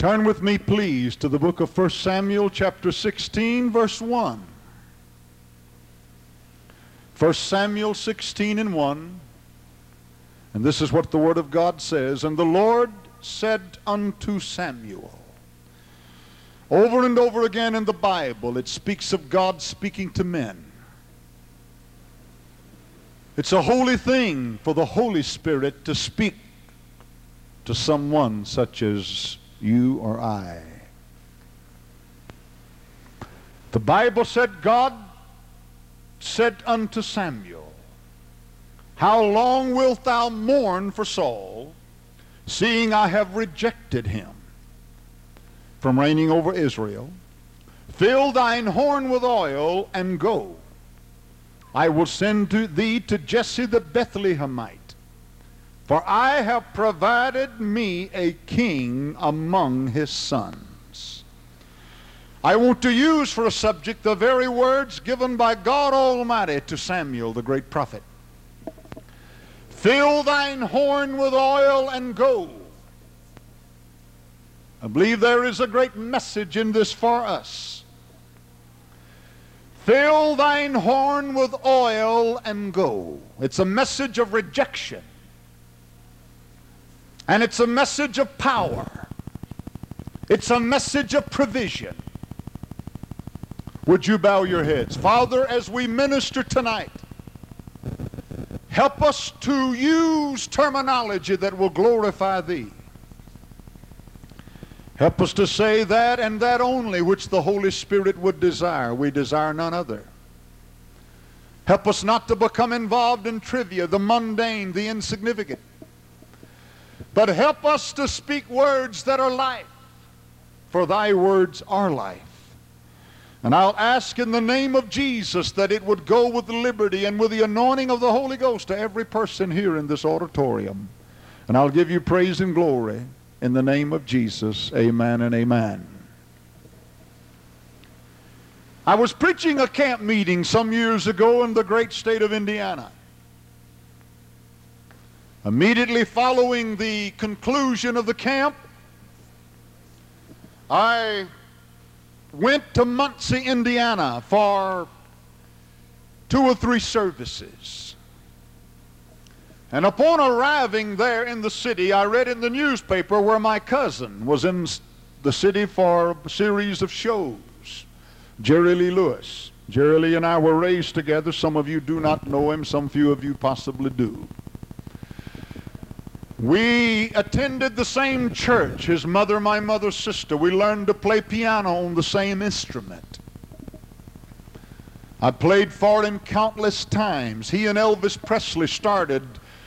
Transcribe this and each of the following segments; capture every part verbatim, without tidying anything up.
Turn with me, please, to the book of First Samuel, chapter sixteen, verse one. First Samuel sixteen and one. And this is what the Word of God says. And the Lord said unto Samuel. Over and over again in the Bible, it speaks of God speaking to men. It's a holy thing for the Holy Spirit to speak to someone such as you or I. The Bible said, God said unto Samuel, how long wilt thou mourn for Saul, seeing I have rejected him from reigning over Israel? Fill thine horn with oil and go. I will send to thee to Jesse the Bethlehemite, for I have provided me a king among his sons. I want to use for a subject the very words given by God Almighty to Samuel, the great prophet. Fill thine horn with oil and go. I believe there is a great message in this for us. Fill thine horn with oil and go. It's a message of rejection. And it's a message of power. It's a message of provision. Would you bow your heads? Father, as we minister tonight, help us to use terminology that will glorify Thee. Help us to say that and that only which the Holy Spirit would desire. We desire none other. Help us not to become involved in trivia, the mundane, the insignificant. But help us to speak words that are life, for Thy words are life. And I'll ask in the name of Jesus that it would go with liberty and with the anointing of the Holy Ghost to every person here in this auditorium. And I'll give you praise and glory in the name of Jesus. Amen and amen. I was preaching a camp meeting some years ago in the great state of Indiana. Immediately following the conclusion of the camp, I went to Muncie, Indiana for two or three services. And upon arriving there in the city, I read in the newspaper where my cousin was in the city for a series of shows, Jerry Lee Lewis. Jerry Lee and I were raised together. Some of you do not know him. Some few of you possibly do. We attended the same church. His mother, my mother's sister. We learned to play piano on the same instrument. I played for him countless times. He and Elvis Presley started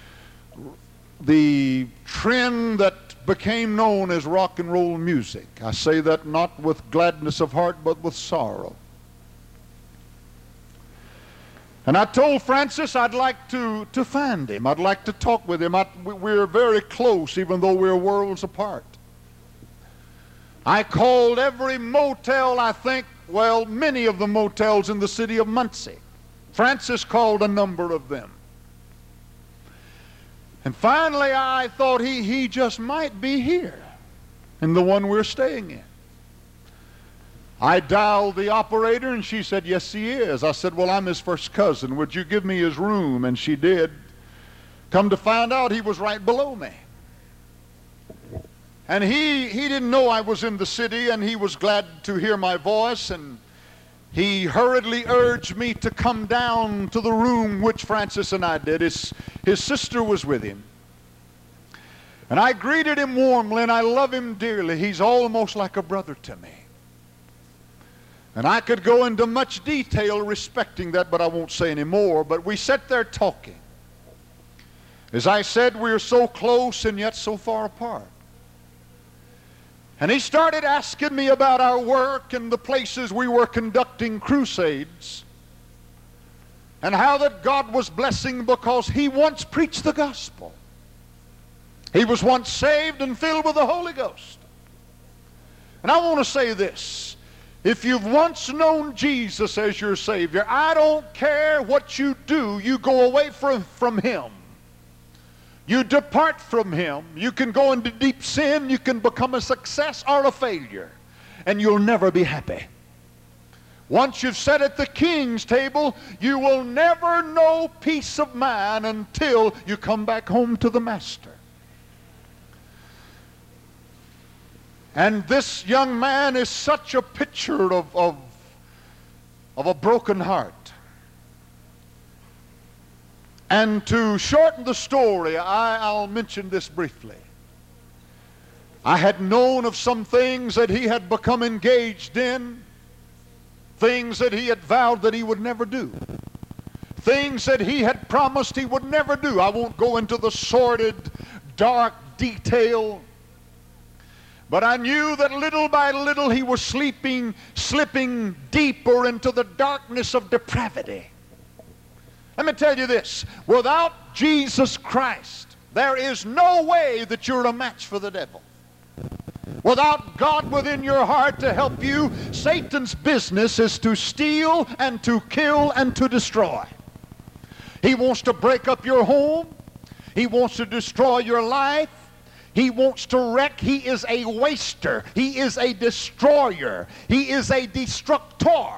the trend that became known as rock and roll music. I say that not with gladness of heart, but with sorrow. And I told Francis I'd like to, to find him. I'd like to talk with him. I, we're very close, even though we're worlds apart. I called every motel, I think, well, many of the motels in the city of Muncie. Francis called a number of them. And finally, I thought he, he just might be here in the one we're staying in. I dialed the operator, and she said, yes, he is. I said, well, I'm his first cousin. Would you give me his room? And she did. Come to find out, he was right below me. And he, he didn't know I was in the city, and he was glad to hear my voice, and he hurriedly urged me to come down to the room, which Francis and I did. His, his sister was with him. And I greeted him warmly, and I love him dearly. He's almost like a brother to me. And I could go into much detail respecting that, but I won't say any more. But we sat there talking. As I said, we are so close and yet so far apart. And he started asking me about our work and the places we were conducting crusades, and how that God was blessing because he once preached the gospel. He was once saved and filled with the Holy Ghost. And I want to say this. If you've once known Jesus as your Savior, I don't care what you do, you go away from, from him. You depart from Him. You can go into deep sin. You can become a success or a failure. And you'll never be happy. Once you've sat at the King's table, you will never know peace of mind until you come back home to the Master. And this young man is such a picture of, of, of a broken heart. And to shorten the story, I, I'll mention this briefly. I had known of some things that he had become engaged in, things that he had vowed that he would never do, things that he had promised he would never do. I won't go into the sordid, dark detail, but I knew that little by little he was sleeping, slipping deeper into the darkness of depravity. Let me tell you this, without Jesus Christ, there is no way that you're a match for the devil. Without God within your heart to help you, Satan's business is to steal and to kill and to destroy. He wants to break up your home. He wants to destroy your life. He wants to wreck. He is a waster. He is a destroyer. He is a destructor.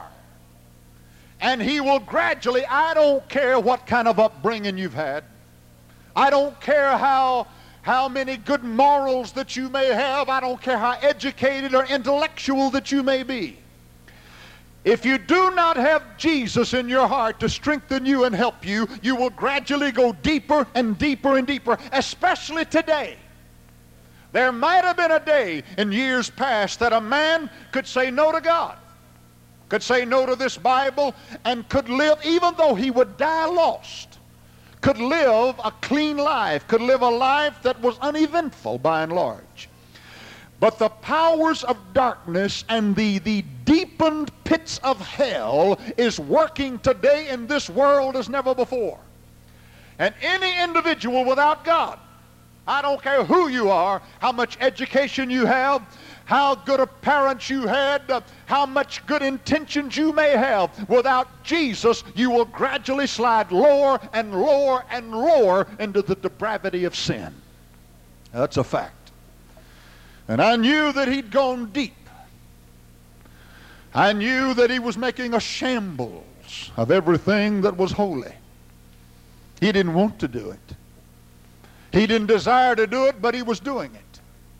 And he will gradually, I don't care what kind of upbringing you've had. I don't care how, how many good morals that you may have. I don't care how educated or intellectual that you may be. If you do not have Jesus in your heart to strengthen you and help you, you will gradually go deeper and deeper and deeper, especially today. There might have been a day in years past that a man could say no to God, could say no to this Bible, and could live, even though he would die lost, could live a clean life, could live a life that was uneventful by and large. But the powers of darkness and the, the deepened pits of hell is working today in this world as never before. And any individual without God, I don't care who you are, how much education you have, how good of parents you had, uh, how much good intentions you may have, without Jesus, you will gradually slide lower and lower and lower into the depravity of sin. That's a fact. And I knew that he'd gone deep. I knew that he was making a shambles of everything that was holy. He didn't want to do it. He didn't desire to do it, but he was doing it.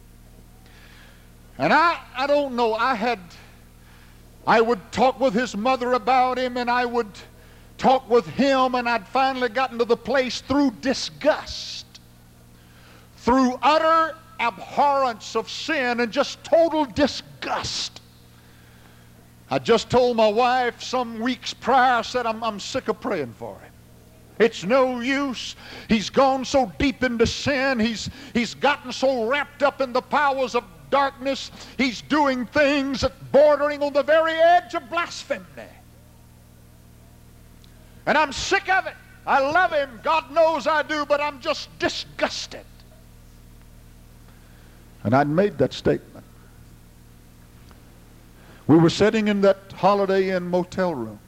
And I, I don't know, I had, I would talk with his mother about him, and I would talk with him, and I'd finally gotten to the place through disgust, through utter abhorrence of sin and just total disgust. I just told my wife some weeks prior, I said, I'm, I'm sick of praying for him. It's no use. He's gone so deep into sin. He's, he's gotten so wrapped up in the powers of darkness. He's doing things that bordering on the very edge of blasphemy. And I'm sick of it. I love him. God knows I do, but I'm just disgusted. And I'd made that statement. We were sitting in that Holiday Inn motel room.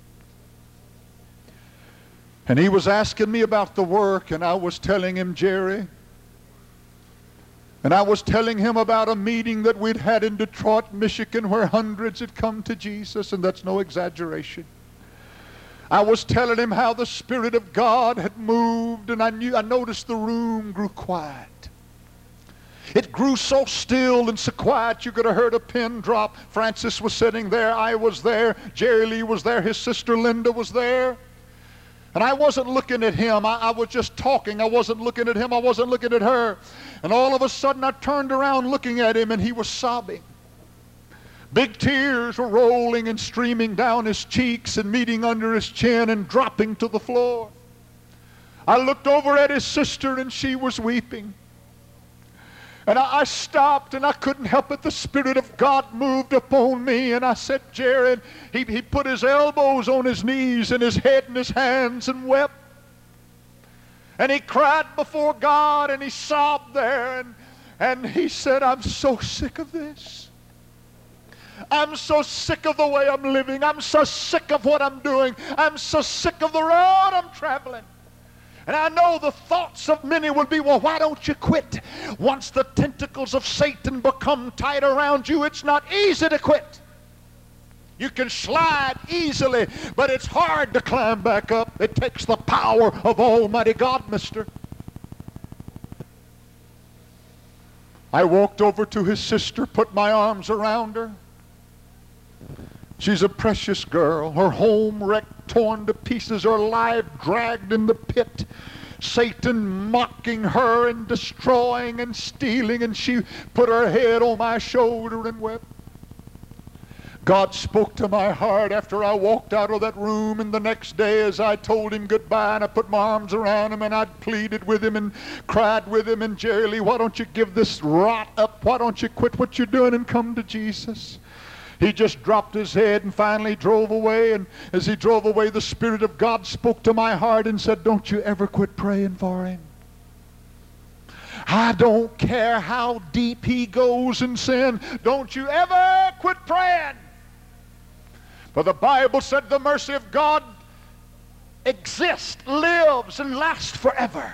And he was asking me about the work, and I was telling him, Jerry, and I was telling him about a meeting that we'd had in Detroit, Michigan, where hundreds had come to Jesus, and that's no exaggeration. I was telling him how the Spirit of God had moved, and I knew, I noticed the room grew quiet. It grew so still and so quiet you could have heard a pin drop. Francis was sitting there, I was there, Jerry Lee was there, his sister Linda was there. And I wasn't looking at him. I, I was just talking. I wasn't looking at him. I wasn't looking at her. And all of a sudden I turned around looking at him, and he was sobbing. Big tears were rolling and streaming down his cheeks and meeting under his chin and dropping to the floor. I looked over at his sister, and she was weeping. And I, I stopped, and I couldn't help it. The Spirit of God moved upon me, and I said, Jared, he, he put his elbows on his knees and his head in his hands and wept. And he cried before God, and he sobbed there, and, and he said, I'm so sick of this. I'm so sick of the way I'm living. I'm so sick of what I'm doing. I'm so sick of the road I'm traveling. And I know the thoughts of many will be, well, why don't you quit? Once the tentacles of Satan become tight around you, it's not easy to quit. You can slide easily, but it's hard to climb back up. It takes the power of Almighty God, mister. I walked over to his sister, put my arms around her. She's a precious girl. Her home wrecked, torn to pieces, her life dragged in the pit. Satan mocking her and destroying and stealing, and she put her head on my shoulder and wept. God spoke to my heart after I walked out of that room, and the next day as I told him goodbye and I put my arms around him and I pleaded with him and cried with him, and Jerry Lee, why don't you give this rot up? Why don't you quit what you're doing and come to Jesus? He just dropped his head and finally drove away, and as he drove away, the Spirit of God spoke to my heart and said, don't you ever quit praying for him. I don't care how deep he goes in sin. Don't you ever quit praying. For the Bible said the mercy of God exists, lives, and lasts forever.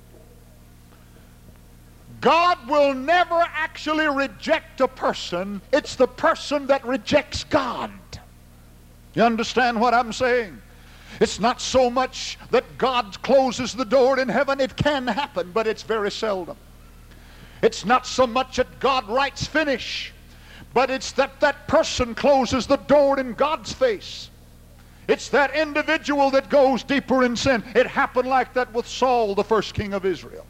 God will never actually reject a person. It's the person that rejects God. You understand what I'm saying? It's not so much that God closes the door in heaven. It can happen, but it's very seldom. It's not so much that God writes finish, but it's that that person closes the door in God's face. It's that individual that goes deeper in sin. It happened like that with Saul, the first king of Israel.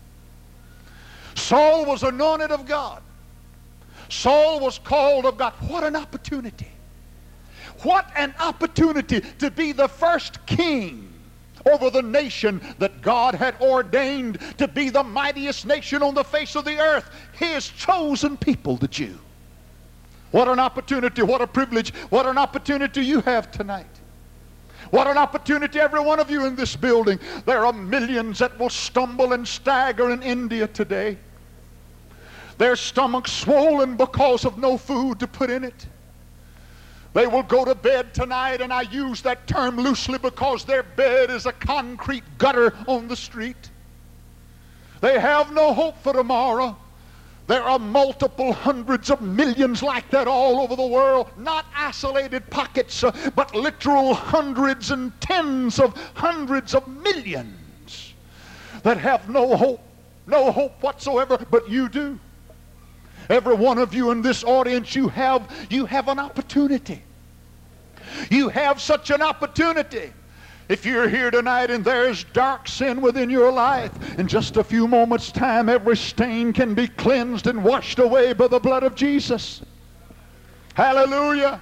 Saul was anointed of God. Saul was called of God. What an opportunity. What an opportunity to be the first king over the nation that God had ordained to be the mightiest nation on the face of the earth. His chosen people, the Jew. What an opportunity, what a privilege, what an opportunity you have tonight. What an opportunity, every one of you in this building. There are millions that will stumble and stagger in India today. Their stomachs swollen because of no food to put in it. They will go to bed tonight, and I use that term loosely because their bed is a concrete gutter on the street. They have no hope for tomorrow. There are multiple hundreds of millions like that all over the world. Not isolated pockets, uh, but literal hundreds and tens of hundreds of millions that have no hope, no hope whatsoever, but you do. Every one of you in this audience, you have, you have an opportunity. You have such an opportunity. If you're here tonight and there's dark sin within your life, in just a few moments' time, every stain can be cleansed and washed away by the blood of Jesus. Hallelujah.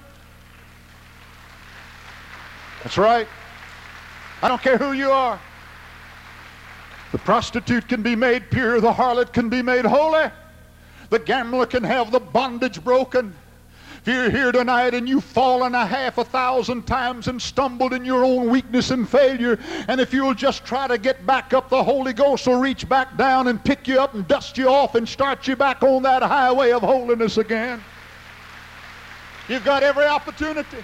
That's right. I don't care who you are. The prostitute can be made pure. The harlot can be made holy. The gambler can have the bondage broken. If you're here tonight and you've fallen a half a thousand times and stumbled in your own weakness and failure, and if you'll just try to get back up, the Holy Ghost will reach back down and pick you up and dust you off and start you back on that highway of holiness again. You've got every opportunity.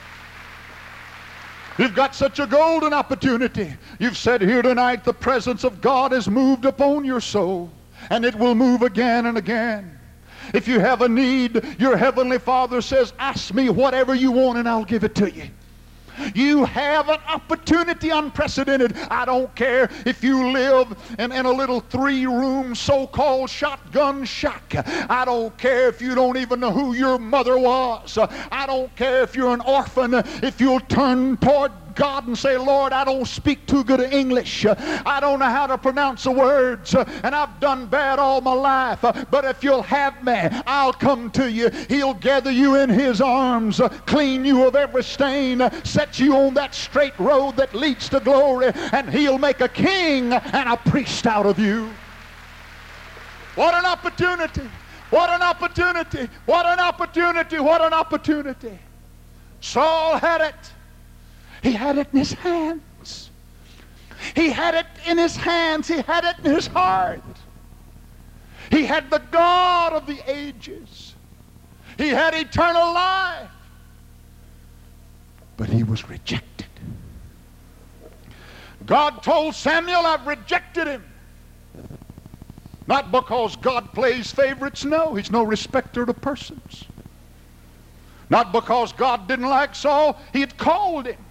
You've got such a golden opportunity. You've said here tonight, the presence of God has moved upon your soul, and it will move again and again. If you have a need, your Heavenly Father says, ask me whatever you want and I'll give it to you. You have an opportunity unprecedented. I don't care if you live in, in a little three-room so-called shotgun shack. I don't care if you don't even know who your mother was. I don't care if you're an orphan. If you'll turn toward God and say, Lord, I don't speak too good English. I don't know how to pronounce the words, and I've done bad all my life. But if you'll have me, I'll come to you. He'll gather you in His arms, clean you of every stain, set you on that straight road that leads to glory, and He'll make a king and a priest out of you. What an opportunity! What an opportunity! What an opportunity! What an opportunity! Saul had it. He had it in his hands. He had it in his hands. He had it in his heart. He had the God of the ages. He had eternal life. But he was rejected. God told Samuel, I've rejected him. Not because God plays favorites, no. He's no respecter of persons. Not because God didn't like Saul, he had called him.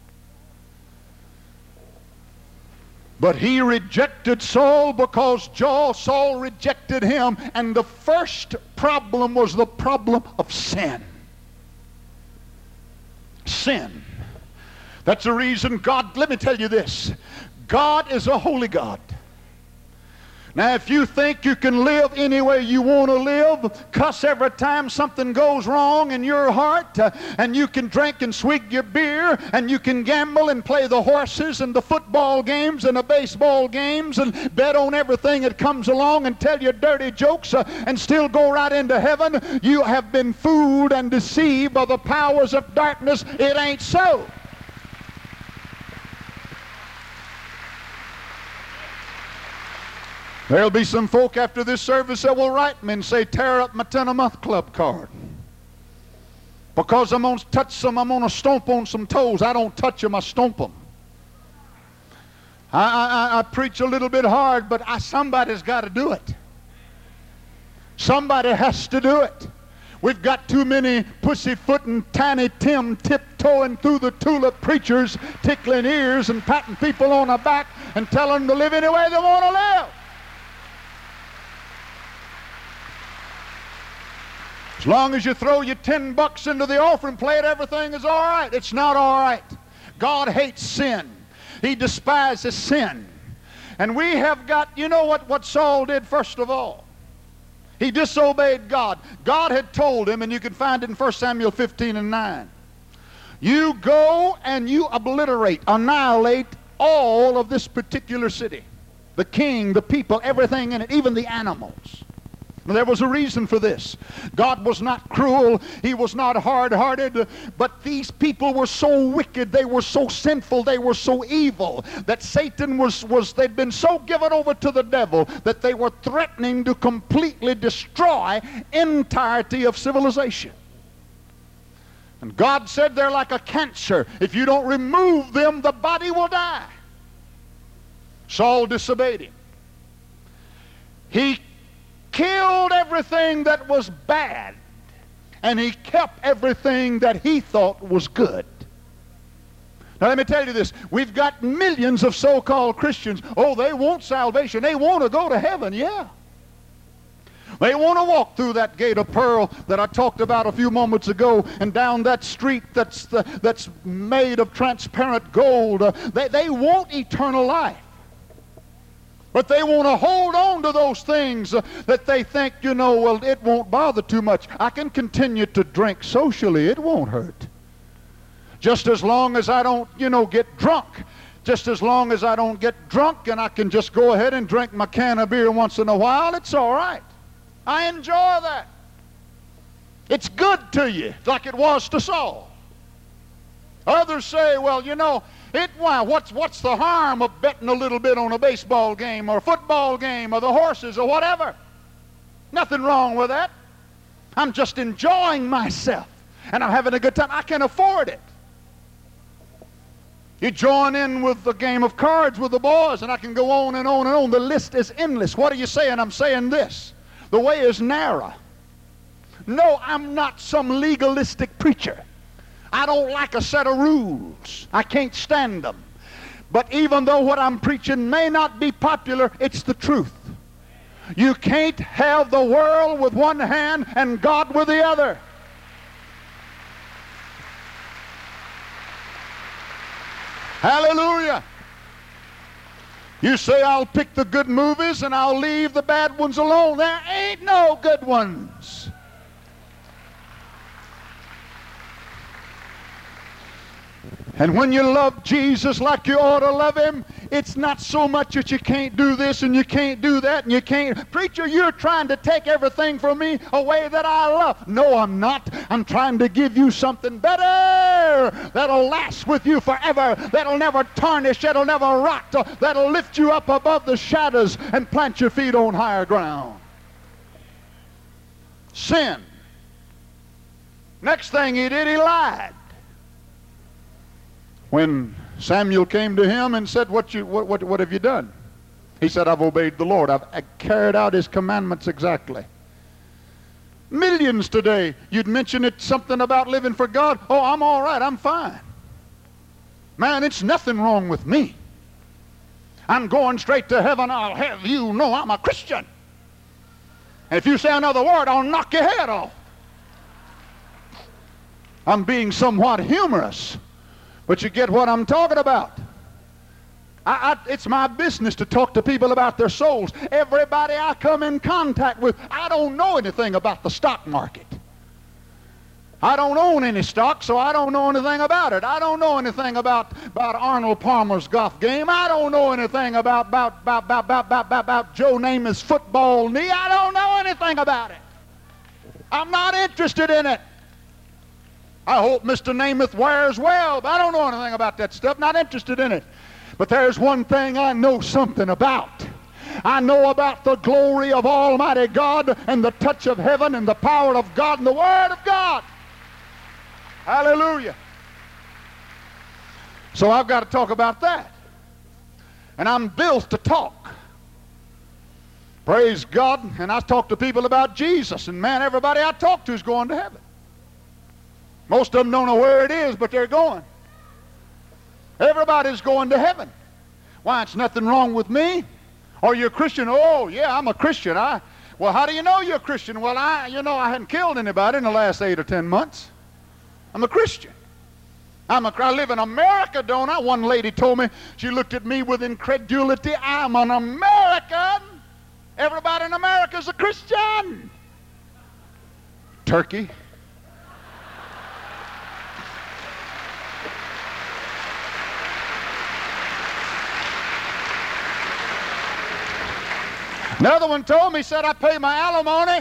But he rejected Saul because Saul rejected him. And the first problem was the problem of sin. Sin. That's the reason God, let me tell you this, God is a holy God. Now, if you think you can live any way you want to live, cuss every time something goes wrong in your heart, uh, and you can drink and swig your beer, and you can gamble and play the horses and the football games and the baseball games and bet on everything that comes along and tell your dirty jokes uh, and still go right into heaven, you have been fooled and deceived by the powers of darkness. It ain't so. There'll be some folk after this service that will write me and say, tear up my ten-a-month club card. Because I'm going to touch some, I'm going to stomp on some toes. I don't touch them, I stomp them. I, I, I preach a little bit hard, but I, somebody's got to do it. Somebody has to do it. We've got too many pussyfooting, Tiny Tim tiptoeing through the tulip preachers, tickling ears and patting people on the back and telling them to live any way they want to live. As long as you throw your ten bucks into the offering plate, everything is all right. It's not all right. God hates sin. He despises sin. And we have got, you know what, what Saul did first of all? He disobeyed God. God had told him, and you can find it in First Samuel fifteen and nine. You go and you obliterate, annihilate all of this particular city. The king, the people, everything in it, even the animals. There was a reason for this. God was not cruel. He was not hard-hearted. But these people were so wicked. They were so sinful. They were so evil that Satan was, was they'd been so given over to the devil that they were threatening to completely destroy entirety of civilization. And God said they're like a cancer. If you don't remove them, the body will die. Saul disobeyed him. He killed everything that was bad, and he kept everything that he thought was good. Now let me tell you this, we've got millions of so-called Christians. Oh, they want salvation, they want to go to heaven. Yeah, they want to walk through that gate of pearl that I talked about a few moments ago, and down that street that's the, that's made of transparent gold. Uh, they, they want eternal life. But they want to hold on to those things uh, that they think, you know, well, it won't bother too much. I can continue to drink socially. It won't hurt. Just as long as I don't, you know, get drunk. Just as long as I don't get drunk and I can just go ahead and drink my can of beer once in a while, it's all right. I enjoy that. It's good to you, like it was to Saul. Others say, well, you know, It, why, what's, what's the harm of betting a little bit on a baseball game or a football game or the horses or whatever? Nothing wrong with that. I'm just enjoying myself and I'm having a good time. I can afford it. You join in with the game of cards with the boys, and I can go on and on and on. The list is endless. What are you saying? I'm saying this. The way is narrow. No, I'm not some legalistic preacher. I don't like a set of rules. I can't stand them. But even though what I'm preaching may not be popular, it's the truth. You can't have the world with one hand and God with the other. Hallelujah. You say, I'll pick the good movies and I'll leave the bad ones alone. There ain't no good ones. And when you love Jesus like you ought to love him, it's not so much that you can't do this and you can't do that and you can't. Preacher, you're trying to take everything from me away that I love. No, I'm not. I'm trying to give you something better that'll last with you forever, that'll never tarnish, that'll never rot, that'll lift you up above the shadows and plant your feet on higher ground. Sin. Next thing he did, he lied. When Samuel came to him and said, what, you, what, what, what have you done? He said, I've obeyed the Lord. I've, I've carried out his commandments exactly. Millions today, you'd mention it something about living for God. Oh, I'm all right, I'm fine. Man, it's nothing wrong with me. I'm going straight to heaven. I'll have you know I'm a Christian. And if you say another word, I'll knock your head off. I'm being somewhat humorous, but you get what I'm talking about. I, I, it's my business to talk to people about their souls. Everybody I come in contact with, I don't know anything about the stock market. I don't own any stock, so I don't know anything about it. I don't know anything about, about Arnold Palmer's golf game. I don't know anything about, about, about, about, about, about, about, about Joe Namath's football knee. I don't know anything about it. I'm not interested in it. I hope Mister Namath wears well, but I don't know anything about that stuff. Not interested in it. But there's one thing I know something about. I know about the glory of Almighty God and the touch of heaven and the power of God and the Word of God. Hallelujah. So I've got to talk about that. And I'm built to talk. Praise God. And I talk to people about Jesus. And man, everybody I talk to is going to heaven. Most of them don't know where it is, but they're going. Everybody's going to heaven. Why, it's nothing wrong with me. Are you a Christian? Oh, yeah, I'm a Christian. I, well, how do you know you're a Christian? Well, I, you know, I hadn't killed anybody in the last eight or ten months. I'm a Christian. I'm a, I live in America, don't I? One lady told me, she looked at me with incredulity. I'm an American. Everybody in America is a Christian. Turkey. Another one told me, said, I pay my alimony.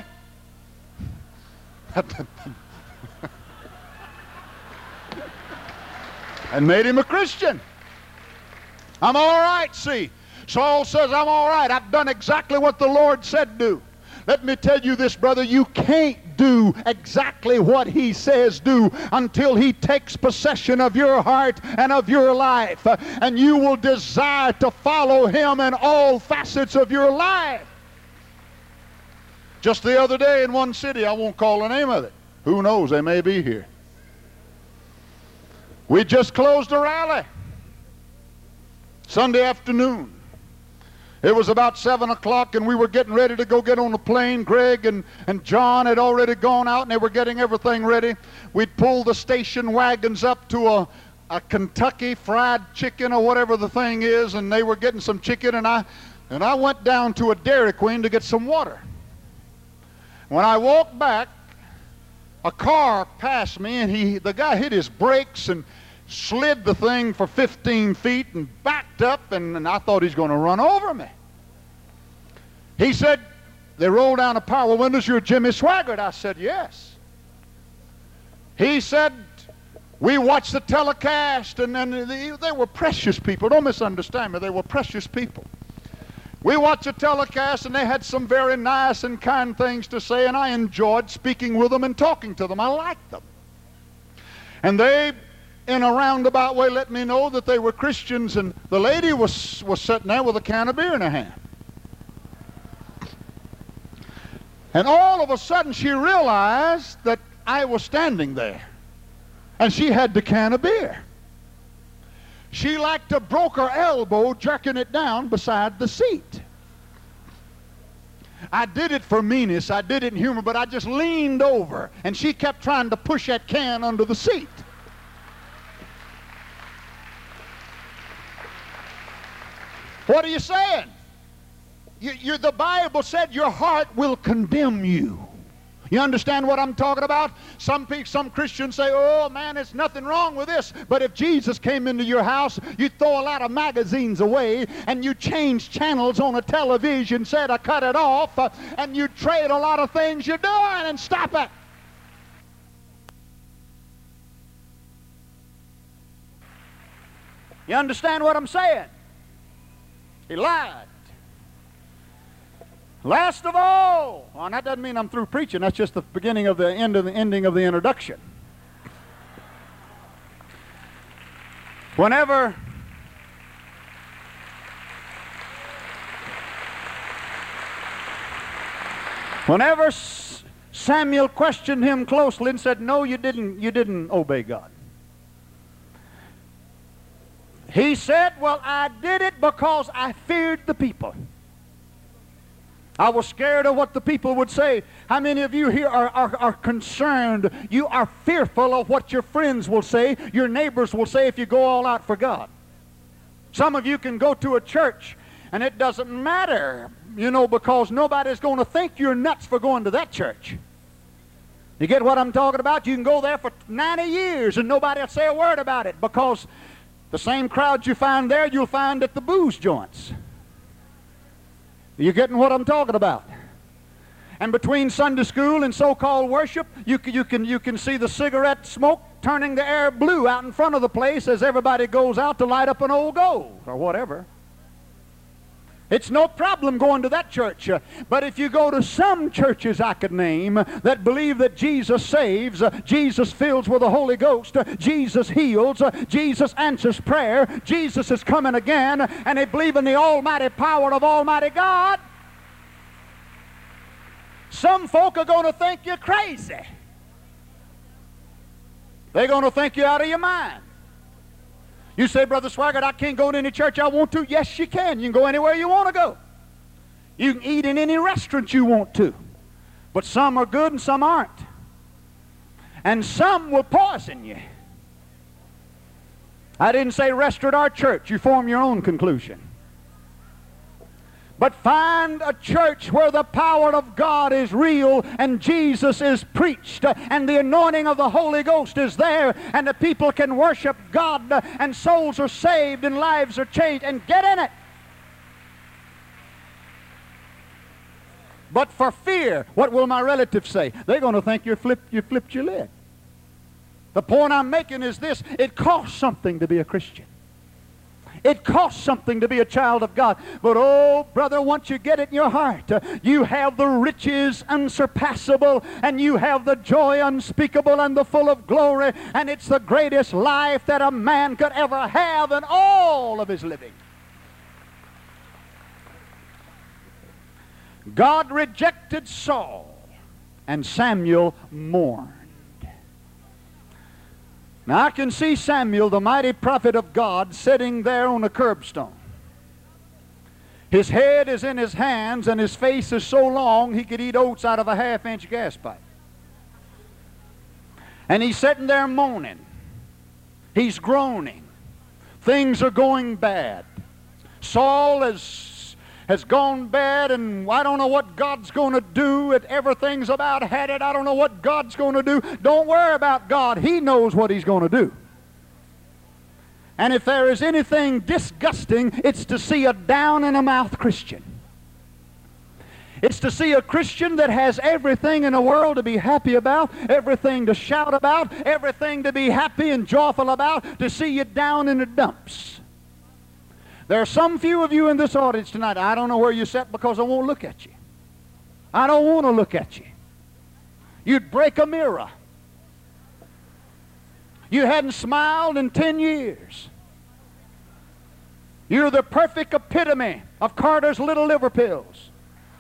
And made him a Christian. I'm all right, see. Saul says, I'm all right. I've done exactly what the Lord said do. Let me tell you this, brother, you can't do exactly what he says do until he takes possession of your heart and of your life. And you will desire to follow him in all facets of your life. Just the other day in one city, I won't call the name of it. Who knows, they may be here. We just closed a rally Sunday afternoon. It was about seven o'clock and we were getting ready to go get on the plane. Greg and, and John had already gone out and they were getting everything ready. We'd pulled the station wagons up to a, a Kentucky Fried Chicken or whatever the thing is, and they were getting some chicken, and I, and I went down to a Dairy Queen to get some water. When I walked back, a car passed me, and he, the guy hit his brakes and slid the thing for fifteen feet and backed up, and, and I thought he's going to run over me. He said, they rolled down the power windows, you're Jimmy Swaggart. I said, yes. He said, we watched the telecast, and then they, they were precious people. Don't misunderstand me. They were precious people. We watched the telecast, and they had some very nice and kind things to say, and I enjoyed speaking with them and talking to them. I liked them. And they, in a roundabout way, let me know that they were Christians, and the lady was, was sitting there with a can of beer in her hand. And all of a sudden, she realized that I was standing there, and she had the can of beer. She like to broke her elbow jerking it down beside the seat. I did it for meanness, I did it in humor, but I just leaned over and she kept trying to push that can under the seat. What are you saying? You, you, the Bible said your heart will condemn you. You understand what I'm talking about? Some people, some Christians say, oh man, there's nothing wrong with this. But if Jesus came into your house, you'd throw a lot of magazines away and you'd change channels on a television, said I cut it off, uh, and you'd trade a lot of things you're doing and stop it. You understand what I'm saying? He lied. Last of all, well, that doesn't mean I'm through preaching. That's just the beginning of the end of the ending of the introduction. Whenever Whenever Samuel questioned him closely and said, no, you didn't, you didn't obey God. He said, well, I did it because I feared the people. I was scared of what the people would say. How many of you here are, are, are concerned? You are fearful of what your friends will say, your neighbors will say if you go all out for God. Some of you can go to a church and it doesn't matter, you know, because nobody's going to think you're nuts for going to that church. You get what I'm talking about? You can go there for ninety years and nobody will say a word about it, because the same crowd you find there, you'll find at the booze joints. You getting what I'm talking about? And between Sunday school and so-called worship, you can, you, can, you can see the cigarette smoke turning the air blue out in front of the place as everybody goes out to light up an old gold or whatever. It's no problem going to that church. Uh, but if you go to some churches I could name that believe that Jesus saves, uh, Jesus fills with the Holy Ghost, uh, Jesus heals, uh, Jesus answers prayer, Jesus is coming again, and they believe in the almighty power of Almighty God, some folk are going to think you're crazy. They're going to think you're out of your mind. You say, Brother Swaggart, I can't go to any church I want to. Yes, you can. You can go anywhere you want to go. You can eat in any restaurant you want to. But some are good and some aren't. And some will poison you. I didn't say restaurant or church. You form your own conclusion. But find a church where the power of God is real and Jesus is preached and the anointing of the Holy Ghost is there and the people can worship God and souls are saved and lives are changed, and get in it. But for fear, what will my relatives say? They're going to think you flipped, you flipped your lid. The point I'm making is this: it costs something to be a Christian. It costs something to be a child of God. But oh, brother, once you get it in your heart, uh, you have the riches unsurpassable, and you have the joy unspeakable and the full of glory, and it's the greatest life that a man could ever have in all of his living. God rejected Saul, and Samuel mourned. Now I can see Samuel, the mighty prophet of God, sitting there on a curbstone. His head is in his hands and his face is so long he could eat oats out of a half-inch gas pipe. And he's sitting there moaning. He's groaning. Things are going bad. Saul is has gone bad, and I don't know what God's going to do. It, everything's about had it. I don't know what God's going to do. Don't worry about God. He knows what He's going to do. And if there is anything disgusting, it's to see a down-in-the-mouth Christian. It's to see a Christian that has everything in the world to be happy about, everything to shout about, everything to be happy and joyful about, to see you down in the dumps. There are some few of you in this audience tonight. I don't know where you sat because I won't look at you. I don't want to look at you. You'd break a mirror. You hadn't smiled in ten years. You're the perfect epitome of Carter's little liver pills.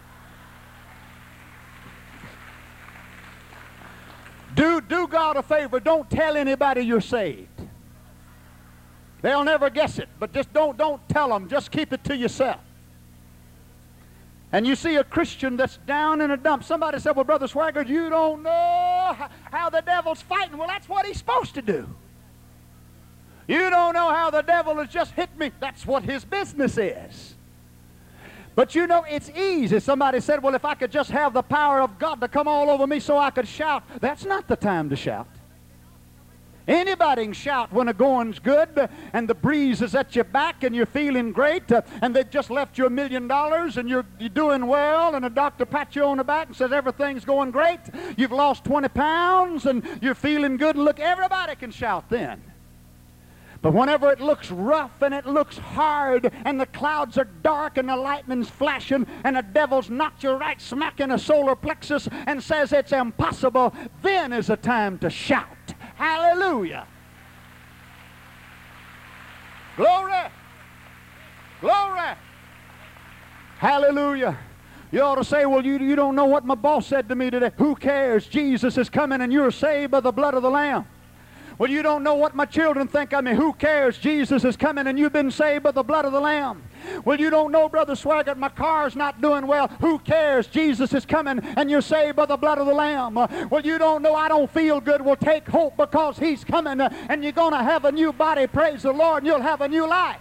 Do, do God a favor. Don't tell anybody you're saved. They'll never guess it, but just don't, don't tell them. Just keep it to yourself. And you see a Christian that's down in a dump. Somebody said, well, Brother Swaggart, you don't know how the devil's fighting. Well, that's what he's supposed to do. You don't know how the devil has just hit me. That's what his business is. But you know, it's easy. Somebody said, well, if I could just have the power of God to come all over me so I could shout. That's not the time to shout. Anybody can shout when the going's good and the breeze is at your back and you're feeling great, uh, and they've just left you a million dollars and you're, you're doing well, and a doctor pats you on the back and says everything's going great. You've lost twenty pounds and you're feeling good, and look, everybody can shout then. But whenever it looks rough and it looks hard and the clouds are dark and the lightning's flashing and the devil's knocked you right smack in the solar plexus and says it's impossible, then is the time to shout. Hallelujah. Glory. Glory. Hallelujah. You ought to say, well, you, you don't know what my boss said to me today. Who cares? Jesus is coming and you're saved by the blood of the Lamb. Well, you don't know what my children think of me. Who cares? Jesus is coming and you've been saved by the blood of the Lamb. Well, you don't know, Brother Swaggart, my car's not doing well. Who cares? Jesus is coming and you're saved by the blood of the Lamb. Uh, well, you don't know I don't feel good. Well, take hope because He's coming uh, and you're going to have a new body. Praise the Lord, and you'll have a new life.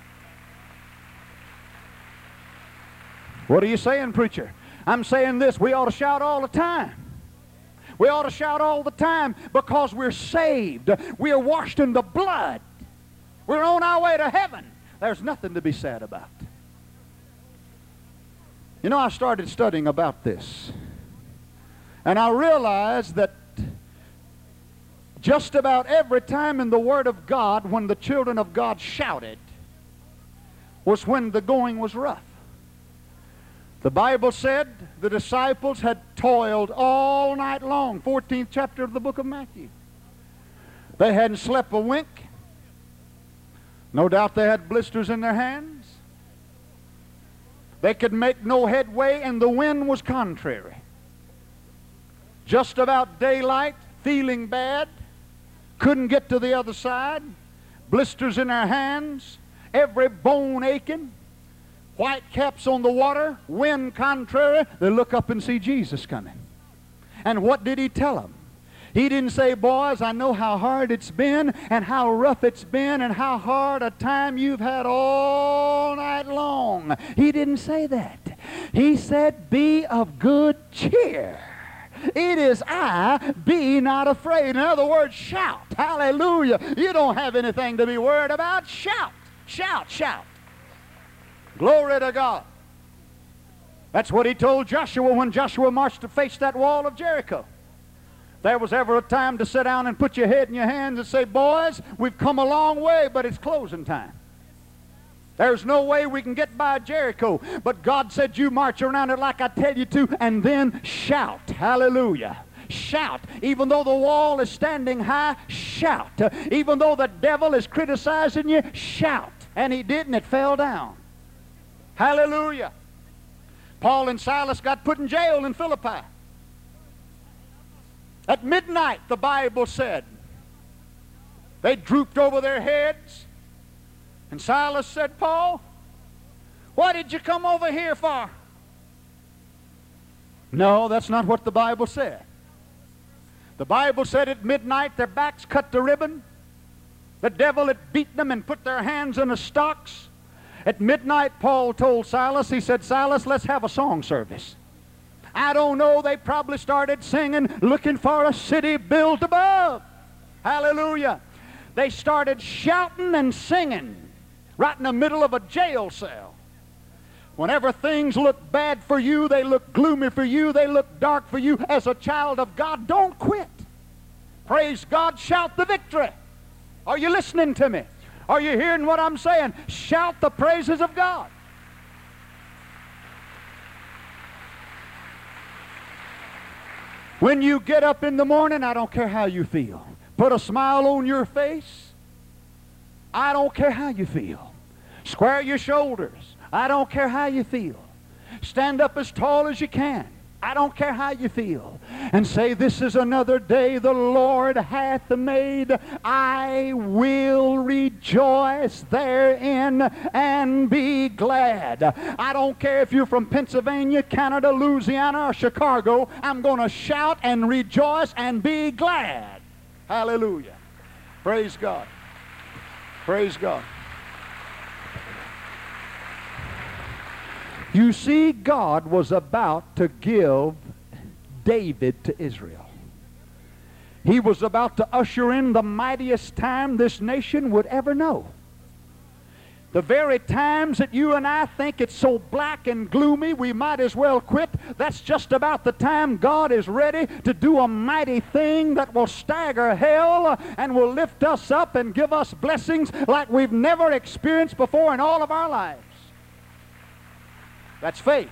What are you saying, preacher? I'm saying this. We ought to shout all the time. We ought to shout all the time because we're saved. We are washed in the blood. We're on our way to heaven. There's nothing to be sad about. You know, I started studying about this. And I realized that just about every time in the Word of God when the children of God shouted was when the going was rough. The Bible said the disciples had toiled all night long, fourteenth chapter of the book of Matthew. They hadn't slept a wink. No doubt they had blisters in their hands. They could make no headway and the wind was contrary. Just about daylight, feeling bad, couldn't get to the other side, blisters in their hands, every bone aching. White caps on the water, wind contrary. They look up and see Jesus coming. And what did He tell them? He didn't say, boys, I know how hard it's been and how rough it's been and how hard a time you've had all night long. He didn't say that. He said, be of good cheer. It is I, be not afraid. In other words, shout. Hallelujah. You don't have anything to be worried about. Shout, shout, shout. Glory to God. That's what He told Joshua when Joshua marched to face that wall of Jericho. If there was ever a time to sit down and put your head in your hands and say, boys, we've come a long way, but it's closing time. There's no way we can get by Jericho. But God said you march around it like I tell you to, and then shout. Hallelujah. Shout. Even though the wall is standing high, shout. Even though the devil is criticizing you, shout. And he did, and it fell down. Hallelujah. Paul and Silas got put in jail in Philippi. At midnight, the Bible said, they drooped over their heads. And Silas said, Paul, what did you come over here for? No, that's not what the Bible said. The Bible said at midnight their backs cut to ribbon. The devil had beaten them and put their hands in the stocks. At midnight, Paul told Silas, he said, Silas, let's have a song service. I don't know, they probably started singing, looking for a city built above. Hallelujah. They started shouting and singing right in the middle of a jail cell. Whenever things look bad for you, they look gloomy for you, they look dark for you, as a child of God, don't quit. Praise God, shout the victory. Are you listening to me? Are you hearing what I'm saying? Shout the praises of God. When you get up in the morning, I don't care how you feel. Put a smile on your face. I don't care how you feel. Square your shoulders. I don't care how you feel. Stand up as tall as you can. I don't care how you feel. And say, this is another day the Lord hath made. I will rejoice therein and be glad. I don't care if you're from Pennsylvania, Canada, Louisiana, or Chicago. I'm going to shout and rejoice and be glad. Hallelujah. Praise God. Praise God. You see, God was about to give David to Israel. He was about to usher in the mightiest time this nation would ever know. The very times that you and I think it's so black and gloomy we might as well quit, that's just about the time God is ready to do a mighty thing that will stagger hell and will lift us up and give us blessings like we've never experienced before in all of our lives. That's faith.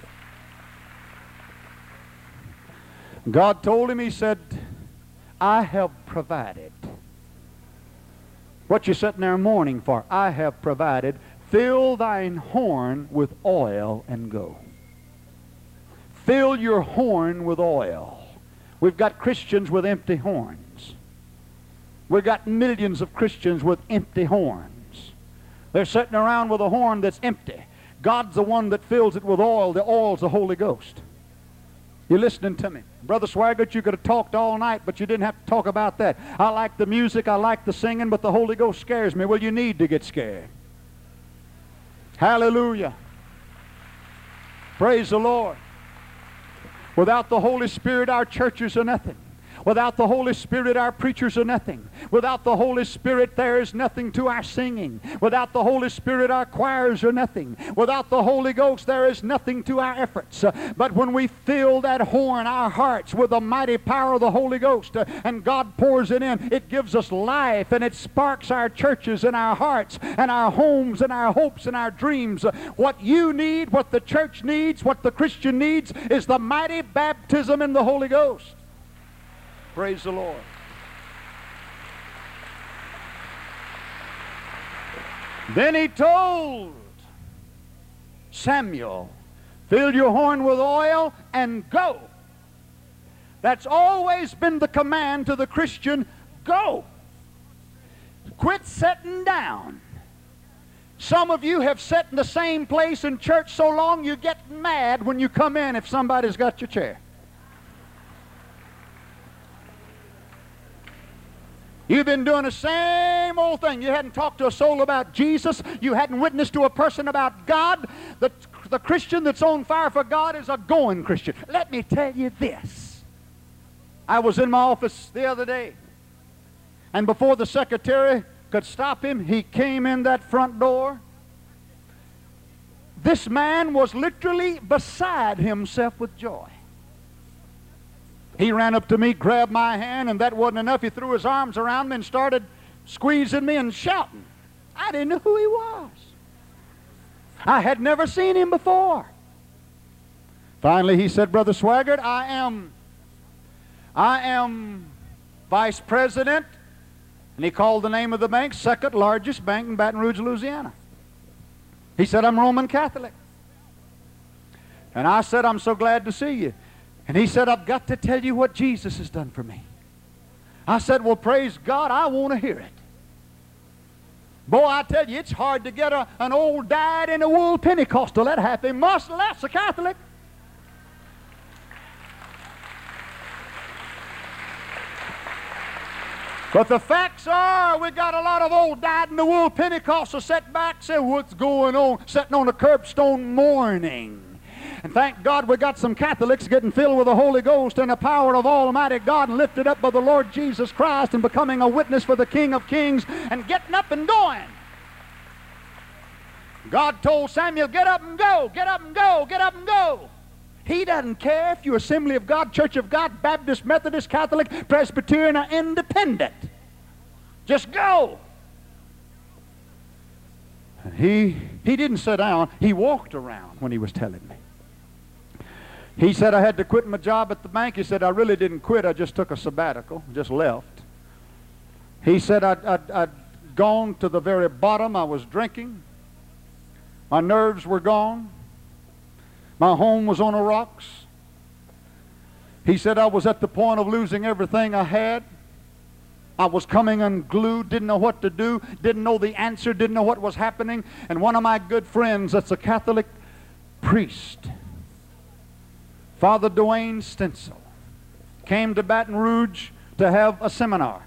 God told him, he said, I have provided. What you sitting there mourning for? I have provided. Fill thine horn with oil and go. Fill your horn with oil. We've got Christians with empty horns. We've got millions of Christians with empty horns. They're sitting around with a horn that's empty. God's the one that fills it with oil. The oil's the Holy Ghost. You listening to me? Brother Swaggart, you could have talked all night, but you didn't have to talk about that. I like the music, I like the singing, but the Holy Ghost scares me. Well, you need to get scared. Hallelujah. Praise the Lord. Without the Holy Spirit, our churches are nothing. Without the Holy Spirit, our preachers are nothing. Without the Holy Spirit, there is nothing to our singing. Without the Holy Spirit, our choirs are nothing. Without the Holy Ghost, there is nothing to our efforts. Uh, but when we fill that horn, our hearts, with the mighty power of the Holy Ghost, uh, and God pours it in, it gives us life, and it sparks our churches and our hearts and our homes and our hopes and our dreams. Uh, what you need, what the church needs, what the Christian needs, is the mighty baptism in the Holy Ghost. Praise the Lord. Then he told Samuel, fill your horn with oil and go. That's always been the command to the Christian. Go. Quit sitting down. Some of you have sat in the same place in church so long you get mad when you come in if somebody's got your chair. You've been doing the same old thing. You hadn't talked to a soul about Jesus. You hadn't witnessed to a person about God. The, the Christian that's on fire for God is a going Christian. Let me tell you this. I was in my office the other day, and before the secretary could stop him, he came in that front door. This man was literally beside himself with joy. He ran up to me, grabbed my hand, and that wasn't enough. He threw his arms around me and started squeezing me and shouting. I didn't know who he was. I had never seen him before. Finally, he said, Brother Swaggart, I am, I am vice president. And he called the name of the bank, second largest bank in Baton Rouge, Louisiana. He said, I'm Roman Catholic. And I said, I'm so glad to see you. And he said, I've got to tell you what Jesus has done for me. I said, well, praise God, I want to hear it. Boy, I tell you, it's hard to get a, an old dyed-in-the-wool Pentecostal that happy. Must that's a Catholic. But the facts are, we got a lot of old dyed-in-the-wool Pentecostals sat back, say, what's going on, sitting on a curbstone mourning. And thank God we got some Catholics getting filled with the Holy Ghost and the power of Almighty God and lifted up by the Lord Jesus Christ and becoming a witness for the King of Kings and getting up and going. God told Samuel, get up and go, get up and go, get up and go. He doesn't care if you're Assembly of God, Church of God, Baptist, Methodist, Catholic, Presbyterian, or Independent. Just go. And he, he didn't sit down. He walked around when he was telling me. He said, I had to quit my job at the bank. He said, I really didn't quit. I just took a sabbatical, just left. He said, I'd, I'd, I'd gone to the very bottom. I was drinking. My nerves were gone. My home was on the rocks. He said, I was at the point of losing everything I had. I was coming unglued, didn't know what to do, didn't know the answer, didn't know what was happening. And one of my good friends that's a Catholic priest, Father Dwayne Stencil, came to Baton Rouge to have a seminar.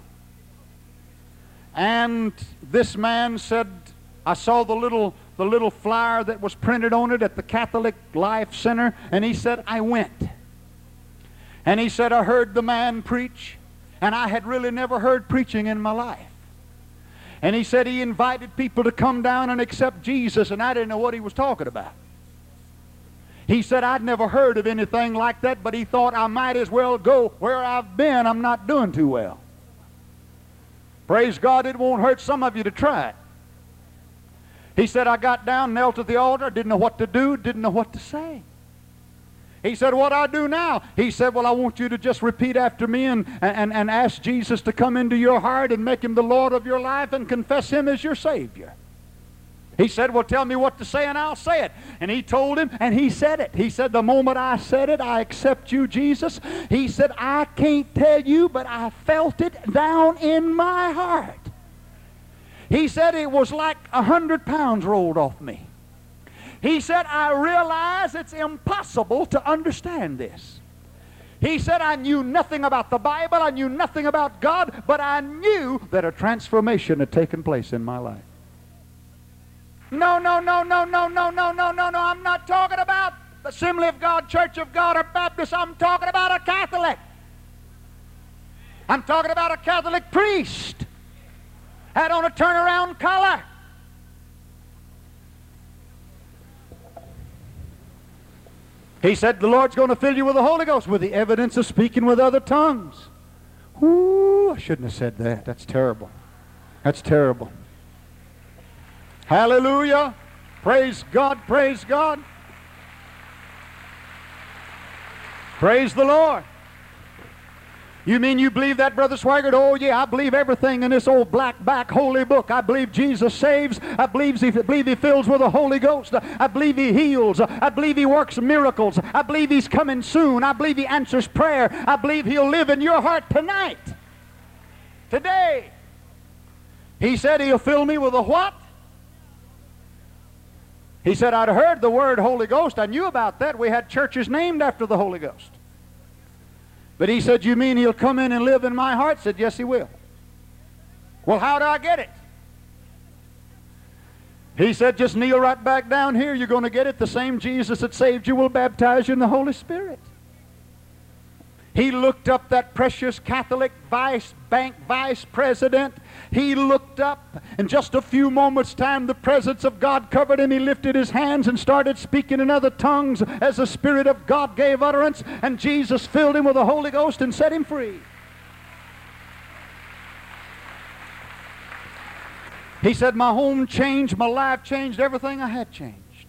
And this man said, I saw the little, the little flyer that was printed on it at the Catholic Life Center, and he said, I went. And he said, I heard the man preach, and I had really never heard preaching in my life. And he said he invited people to come down and accept Jesus, and I didn't know what he was talking about. He said, I'd never heard of anything like that, but he thought I might as well go. Where I've been, I'm not doing too well. Praise God, it won't hurt some of you to try it. He said, I got down, knelt at the altar, didn't know what to do, didn't know what to say. He said, what I do now? He said, well, I want you to just repeat after me and, and, and ask Jesus to come into your heart and make him the Lord of your life and confess him as your Savior. He said, well, tell me what to say and I'll say it. And he told him, and he said it. He said, the moment I said it, I accept you, Jesus. He said, I can't tell you, but I felt it down in my heart. He said it was like a hundred pounds rolled off me. He said, I realize it's impossible to understand this. He said, I knew nothing about the Bible, I knew nothing about God, but I knew that a transformation had taken place in my life. No, no, no, no, no, no, no, no, no, no. I'm not talking about the Assembly of God, Church of God, or Baptist. I'm talking about a Catholic. I'm talking about a Catholic priest. Had on a turnaround collar. He said, the Lord's going to fill you with the Holy Ghost with the evidence of speaking with other tongues. Ooh, I shouldn't have said that. That's terrible. That's terrible. Hallelujah. Praise God, praise God. Praise the Lord. You mean you believe that, Brother Swigert? Oh, yeah, I believe everything in this old black back holy book. I believe Jesus saves. I believe he, believe he fills with the Holy Ghost. I believe he heals. I believe he works miracles. I believe he's coming soon. I believe he answers prayer. I believe he'll live in your heart tonight. Today. He said he'll fill me with a what? He said, I'd heard the word Holy Ghost. I knew about that. We had churches named after the Holy Ghost. But he said, you mean he'll come in and live in my heart? I said, yes, he will. Well, how do I get it? He said, just kneel right back down here. You're going to get it. The same Jesus that saved you will baptize you in the Holy Spirit. He looked up that precious Catholic vice bank vice president. He looked up. In just a few moments' time, the presence of God covered him. He lifted his hands and started speaking in other tongues as the Spirit of God gave utterance. And Jesus filled him with the Holy Ghost and set him free. He said, my home changed, my life changed, everything I had changed.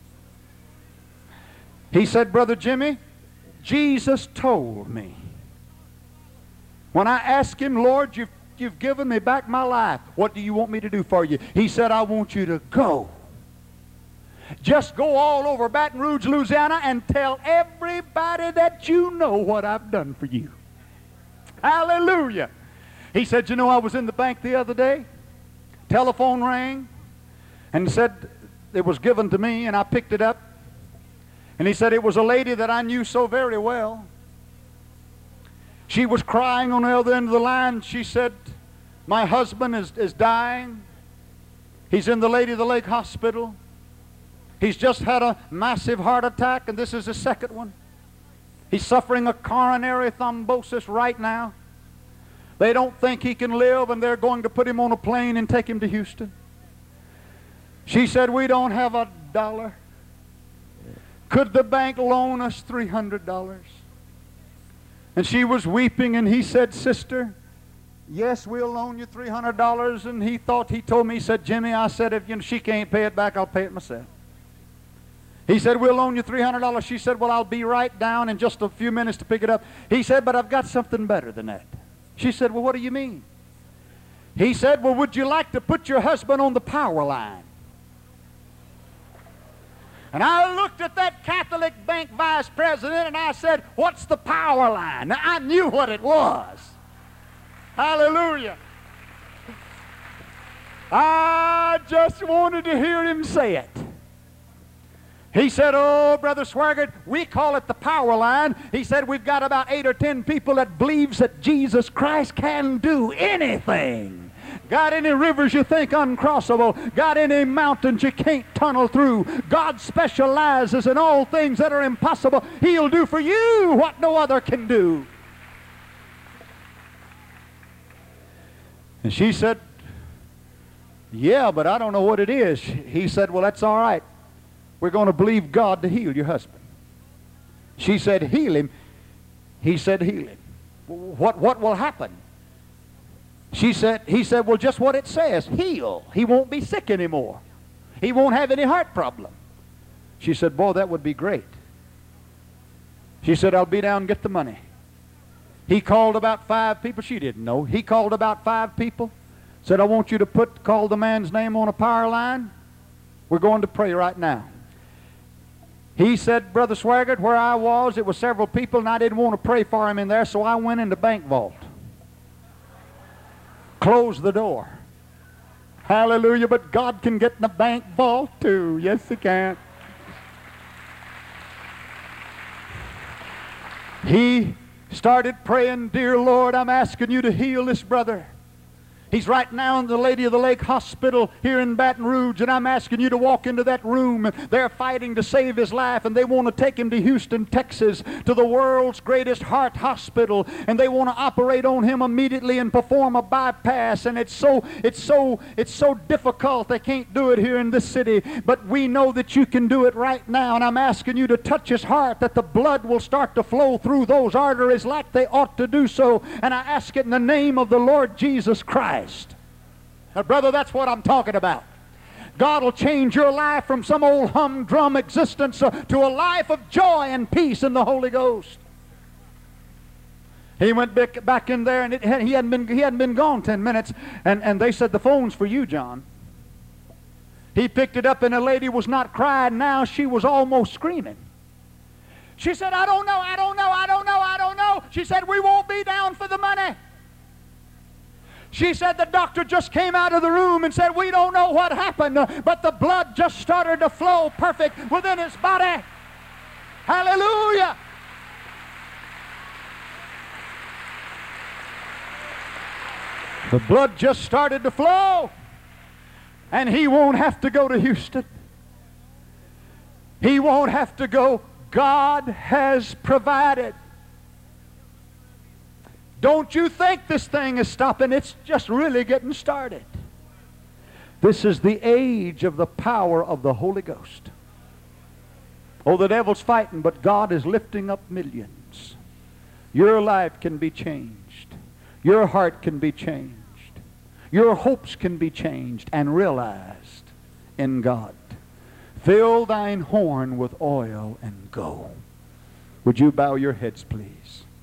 He said, Brother Jimmy, Jesus told me, when I asked him, Lord, you've, you've given me back my life. What do you want me to do for you? He said, I want you to go. Just go all over Baton Rouge, Louisiana, and tell everybody that you know what I've done for you. Hallelujah. He said, you know, I was in the bank the other day. Telephone rang and said it was given to me, and I picked it up. And he said it was a lady that I knew so very well. She was crying on the other end of the line. She said, my husband is, is dying. He's in the Lady of the Lake Hospital. He's just had a massive heart attack, and this is his second one. He's suffering a coronary thrombosis right now. They don't think he can live, and they're going to put him on a plane and take him to Houston. She said, we don't have a dollar. Could the bank loan us three hundred dollars? And she was weeping, and he said, sister, yes, we'll loan you three hundred dollars. And he thought, he told me, he said, Jimmy, I said, if you know, she can't pay it back, I'll pay it myself. He said, we'll loan you three hundred dollars. She said, well, I'll be right down in just a few minutes to pick it up. He said, but I've got something better than that. She said, well, what do you mean? He said, well, would you like to put your husband on the power line? And I looked at that Catholic bank vice president and I said, what's the power line? Now, I knew what it was. Hallelujah. I just wanted to hear him say it. He said, oh, Brother Swigert, we call it the power line. He said, we've got about eight or ten people that believes that Jesus Christ can do anything. Got any rivers you think uncrossable? Got any mountains you can't tunnel through? God specializes in all things that are impossible. He'll do for you what no other can do. And she said, yeah, but I don't know what it is. He said, well, that's all right. We're going to believe God to heal your husband. She said, heal him. He said, heal him. What, what will happen? She said, he said, well, just what it says, heal. He won't be sick anymore. He won't have any heart problem. She said, boy, that would be great. She said, I'll be down and get the money. He called about five people. She didn't know. He called about five people. Said, I want you to put, call the man's name on a power line. We're going to pray right now. He said, Brother Swaggart, where I was, it was several people, and I didn't want to pray for him in there, so I went in the bank vault. Closed the door. Hallelujah, but God can get in the bank vault too. Yes, He can. He started praying, Dear Lord, I'm asking you to heal this brother. He's right now in the Lady of the Lake Hospital here in Baton Rouge, and I'm asking you to walk into that room. They're fighting to save his life, and they want to take him to Houston, Texas, to the world's greatest heart hospital, and they want to operate on him immediately and perform a bypass. And it's so, it's so, it's so difficult. They can't do it here in this city, but we know that you can do it right now. And I'm asking you to touch his heart, that the blood will start to flow through those arteries like they ought to do so. And I ask it in the name of the Lord Jesus Christ. Now, brother, that's what I'm talking about. God will change your life from some old humdrum existence uh, to a life of joy and peace in the Holy Ghost. He went back, back in there, and it, he, hadn't been, he hadn't been gone ten minutes, and, and they said, the phone's for you, John. He picked it up, and the lady was not crying now. She was almost screaming. She said, I don't know, I don't know, I don't know, I don't know. She said, we won't be down for the money. She said the doctor just came out of the room and said, we don't know what happened, but the blood just started to flow perfect within his body. Hallelujah. The blood just started to flow, and he won't have to go to Houston. He won't have to go. God has provided. Don't you think this thing is stopping? It's just really getting started. This is the age of the power of the Holy Ghost. Oh, the devil's fighting, but God is lifting up millions. Your life can be changed. Your heart can be changed. Your hopes can be changed and realized in God. Fill thine horn with oil and go. Would you bow your heads, please?